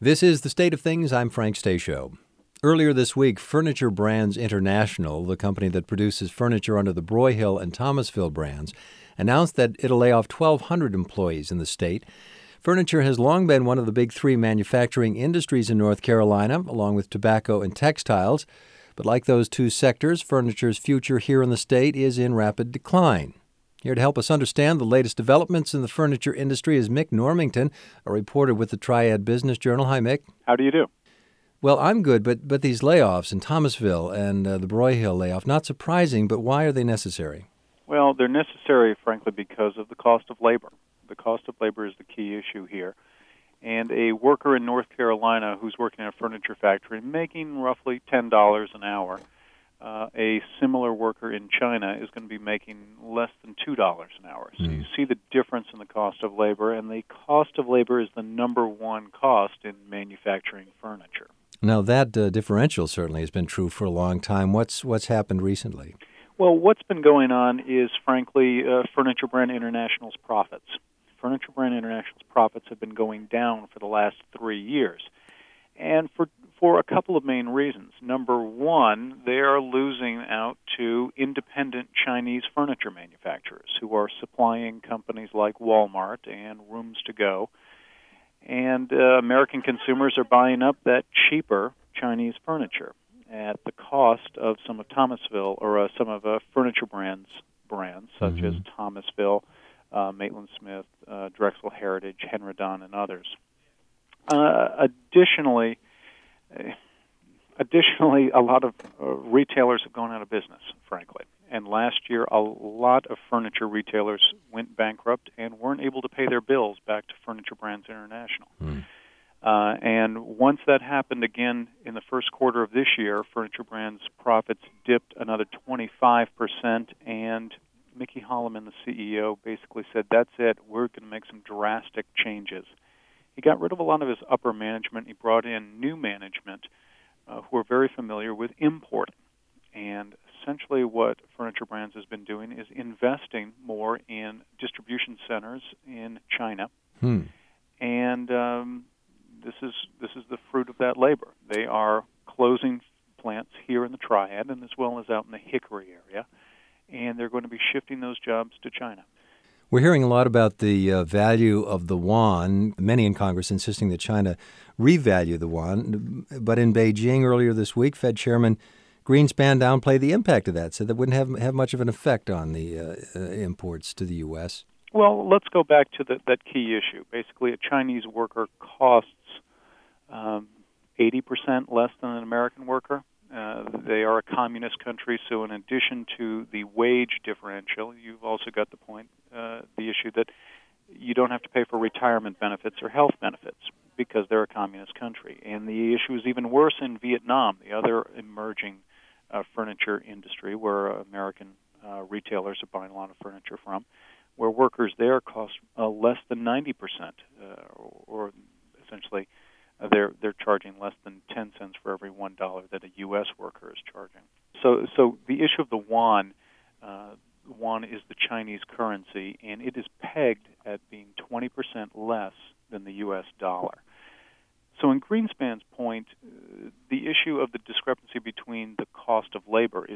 This is The State of Things. I'm Frank Stasio. Earlier this week, Furniture Brands International, the company that produces furniture under the Broyhill and Thomasville brands, announced that it'll lay off 1,200 employees in the state. Furniture has long been one of the big three manufacturing industries in North Carolina, along with tobacco and textiles. But like those two sectors, furniture's future here in the state is in rapid decline. Here to help us understand the latest developments in the furniture industry is Mick Normington, a reporter with the Triad Business Journal. Hi, Mick. How do you do? Well, I'm good, but these layoffs in Thomasville and the Broyhill layoff, not surprising, but why are they necessary? Well, they're necessary, frankly, because of the cost of labor. The cost of labor is the key issue here. And a worker in North Carolina who's working in a furniture factory making roughly $10 an hour, a similar worker in China is going to be making less than $2 an hour. So you see the difference in the cost of labor, and the cost of labor is the number one cost in manufacturing furniture. Now, that differential certainly has been true for a long time. What's happened recently? Well, what's been going on is, frankly, Furniture Brand International's profits. Furniture Brand International's profits have been going down for the last 3 years, and for a couple of main reasons. Number one, they are losing out to independent Chinese furniture manufacturers who are supplying companies like Walmart and Rooms To Go, and American consumers are buying up that cheaper Chinese furniture at the cost of some of Thomasville or some of Furniture brands such as Thomasville, Maitland Smith, Drexel Heritage, Henredon, and others. Additionally, a lot of retailers have gone out of business, frankly. And last year, a lot of furniture retailers went bankrupt and weren't able to pay their bills back to Furniture Brands International. And once that happened again in the first quarter of this year, Furniture Brands' profits dipped another 25%, and Mickey Holloman, the CEO, basically said, that's it, we're going to make some drastic changes. He got rid of a lot of his upper management. He brought in new management who are very familiar with importing. And essentially what Furniture Brands has been doing is investing more in distribution centers in China. And this is the fruit of that labor. They are closing plants here in the Triad and as well as out in the Hickory area, and they're going to be shifting those jobs to China. We're hearing a lot about the value of the yuan, many in Congress insisting that China revalue the yuan. But in Beijing earlier this week, Fed Chairman Greenspan downplayed the impact of that, said that wouldn't have much of an effect on the imports to the U.S. Well, let's go back to that key issue. Basically, a Chinese worker costs 80% less than an American worker. They are a communist country, so in addition to the wage differential, you've also got the issue that you don't have to pay for retirement benefits or health benefits because they're a communist country. And the issue is even worse in Vietnam, the other emerging furniture industry where American retailers are buying a lot of furniture from, where workers there cost less than 90%, or essentially they're charging less than 10 cents for every $1 that a U.S. worker is charging. So the issue of the yuan is the Chinese currency, and it is pegged at being 20% less than the U.S. dollar. So in Greenspan's point, the issue of the discrepancy between the cost of labor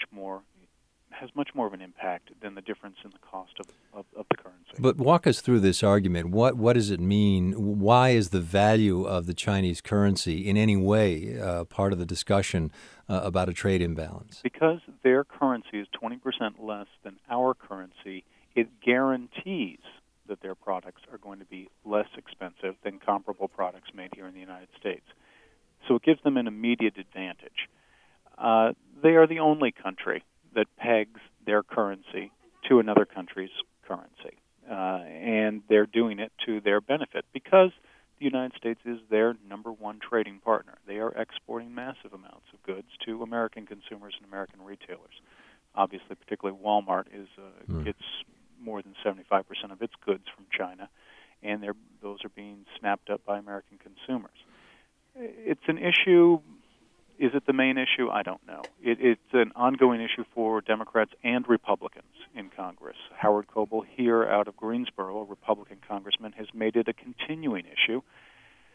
has much more of an impact than the difference in the cost of the currency. But walk us through this argument. What does it mean? Why is the value of the Chinese currency in any way part of the discussion about a trade imbalance? Because their currency is 20% less than our currency, it guarantees that their products are going to be less expensive than comparable products made here in the United States. So it gives them an immediate advantage. They are the only country that pegs their currency to another country's currency. And they're doing it to their benefit because the United States is their number one trading partner. They are exporting massive amounts of goods to American consumers and American retailers. Obviously, particularly Walmart gets more than 75% of its goods from China, and those are being snapped up by American consumers. It's an issue. Is it the main issue? I don't know. It's an ongoing issue for Democrats and Republicans in Congress. Howard Coble here out of Greensboro, a Republican congressman, has made it a continuing issue.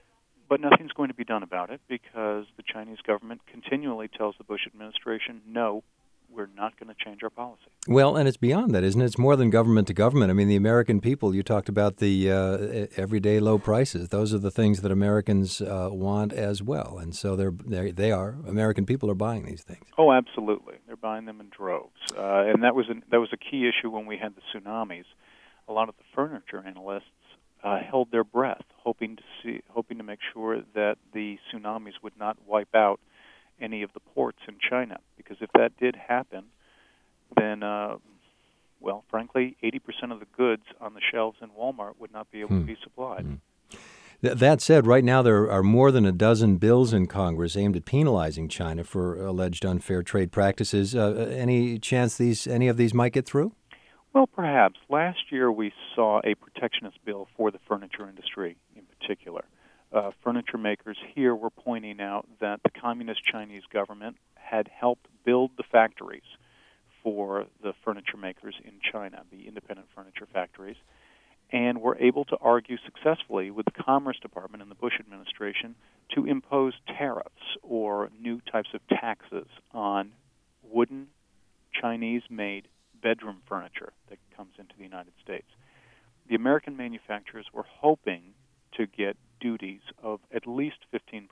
But nothing's going to be done about it because the Chinese government continually tells the Bush administration, no, we're not going to change our policy. Well, and it's beyond that, isn't it? It's more than government to government. I mean, the American people, you talked about the everyday low prices. Those are the things that Americans want as well. And so American people are buying these things. Oh, absolutely. They're buying them in droves. And that was a key issue when we had the tsunamis. A lot of the furniture analysts held their breath, hoping to make sure that the tsunamis would not wipe out any of the ports in China. Because if that did happen, then, frankly, 80% of the goods on the shelves in Walmart would not be able to be supplied. That said, right now there are more than a dozen bills in Congress aimed at penalizing China for alleged unfair trade practices. Any chance any of these might get through? Well, perhaps. Last year we saw a protectionist bill for the furniture industry in particular. Furniture makers here were pointing out that the communist Chinese government had helped build the factories for the furniture makers in China, the independent furniture factories, and were able to argue successfully with the Commerce Department and the Bush administration to impose tariffs or new types of taxes on wooden Chinese-made bedroom furniture that comes into the United States. The American manufacturers were hoping to get duties of at least 15%.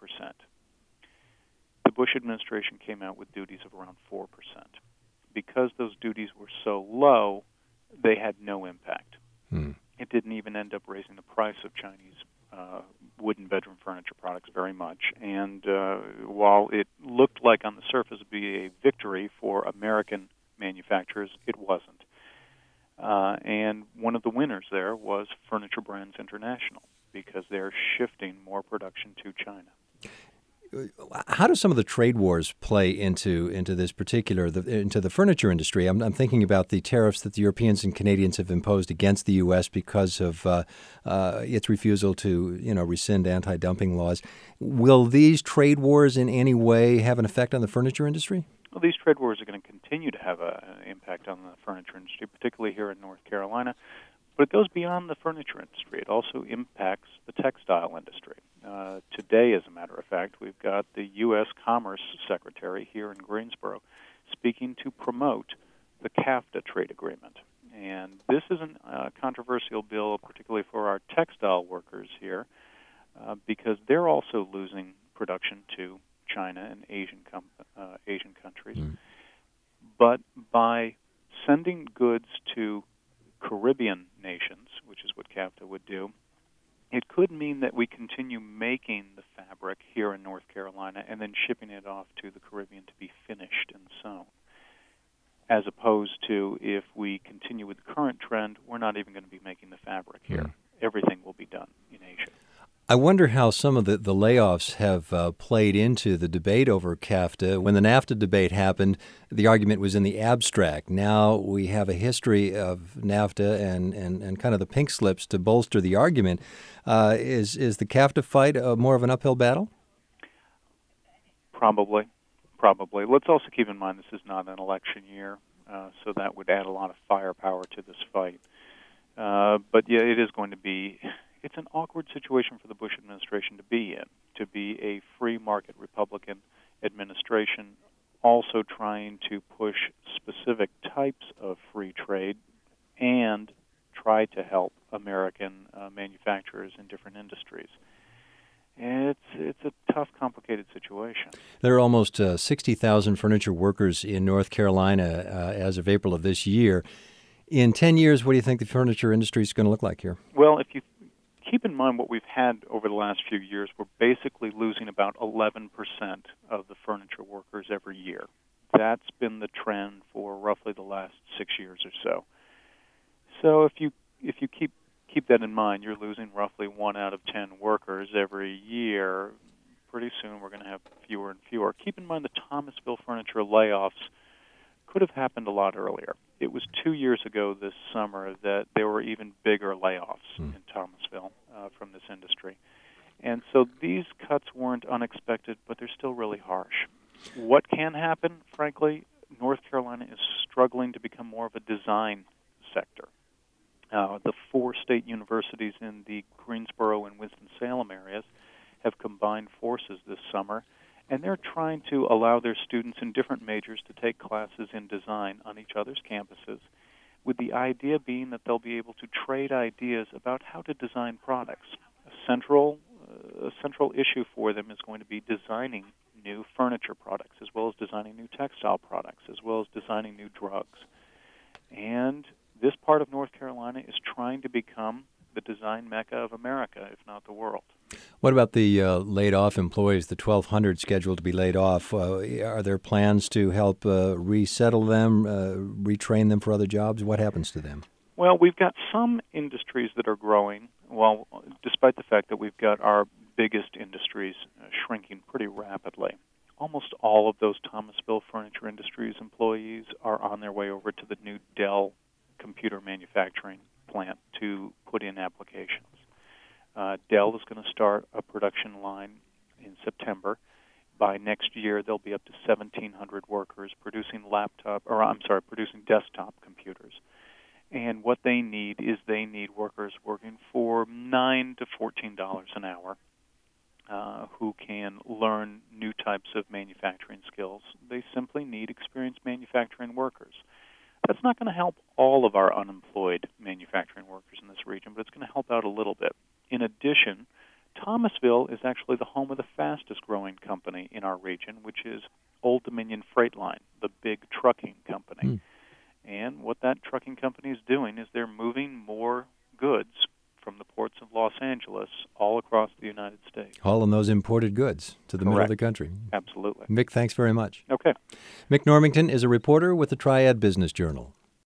The Bush administration came out with duties of around 4%. Because those duties were so low, they had no impact. It didn't even end up raising the price of Chinese wooden bedroom furniture products very much. And while it looked like on the surface would be a victory for American manufacturers, it wasn't. And one of the winners there was Furniture Brands International, because they're shifting more production to China. How do some of the trade wars play into this particular into the furniture industry? I'm thinking about the tariffs that the Europeans and Canadians have imposed against the U.S. because of its refusal to rescind anti-dumping laws. Will these trade wars in any way have an effect on the furniture industry? Well, these trade wars are going to continue to have an impact on the furniture industry, particularly here in North Carolina. But it goes beyond the furniture industry. It also impacts the textile industry. Today, as a matter of fact, we've got the U.S. Commerce Secretary here in Greensboro speaking to promote the CAFTA trade agreement. And this is a controversial bill, particularly for our textile workers here, because they're also losing production to China and Asian countries. But by sending goods to Caribbean nations, which is what CAFTA would do, it could mean that we continue making the fabric here in North Carolina and then shipping it off to the Caribbean to be finished and sewn, as opposed to if we continue with the current trend, we're not even going to be making the fabric here. Everything will be done in Asia. I wonder how some of the layoffs have played into the debate over CAFTA. When the NAFTA debate happened, the argument was in the abstract. Now we have a history of NAFTA and kind of the pink slips to bolster the argument. Is the CAFTA fight more of an uphill battle? Probably. Let's also keep in mind this is not an election year, so that would add a lot of firepower to this fight. But yeah, it is going to be... It's an awkward situation for the Bush administration to be in, to be a free market Republican administration, also trying to push specific types of free trade and try to help American manufacturers in different industries. It's a tough, complicated situation. There are almost 60,000 furniture workers in North Carolina as of April of this year. In 10 years, what do you think the furniture industry is going to look like here? Well, if you keep in mind what we've had over the last few years, we're basically losing about 11% of the furniture workers every year. That's been the trend for roughly the last 6 years or so. So if you keep that in mind, you're losing roughly 1 out of 10 workers every year. Pretty soon we're going to have fewer and fewer. Keep in mind the Thomasville furniture layoffs could have happened a lot earlier. It was 2 years ago this summer that there were even bigger layoffs in Thomasville from this industry. And so these cuts weren't unexpected, but they're still really harsh. What can happen, frankly, North Carolina is struggling to become more of a design sector. The 4 state universities in the Greensboro and Winston-Salem areas have combined forces this summer, and they're trying to allow their students in different majors to take classes in design on each other's campuses, with the idea being that they'll be able to trade ideas about how to design products. A central issue for them is going to be designing new furniture products, as well as designing new textile products, as well as designing new drugs. And this part of North Carolina is trying to become the design mecca of America, if not the world. What about the laid-off employees, the 1,200 scheduled to be laid off? Are there plans to help resettle them, retrain them for other jobs? What happens to them? Well, we've got some industries that are growing, well, despite the fact that we've got our biggest industries shrinking pretty rapidly. Almost all of those Thomasville Furniture Industries employees are on their way over to the new Dell computer manufacturing plant to put in applications. Dell is going to start a production line in September. By next year, there'll be up to 1,700 workers producing producing desktop computers. And what they need workers working for $9 to $14 an hour who can learn new types of manufacturing skills. They simply need experienced manufacturing workers. That's not going to help all of our unemployed manufacturing workers in this region, but it's going to help out a little bit. In addition, Thomasville is actually the home of the fastest-growing company in our region, which is Old Dominion Freight Line, the big trucking company. And what that trucking company is doing is they're moving more goods from the ports of Los Angeles all across the United States. Hauling those imported goods to the middle of the country. Absolutely. Mick, thanks very much. Okay. Mick Normington is a reporter with the Triad Business Journal.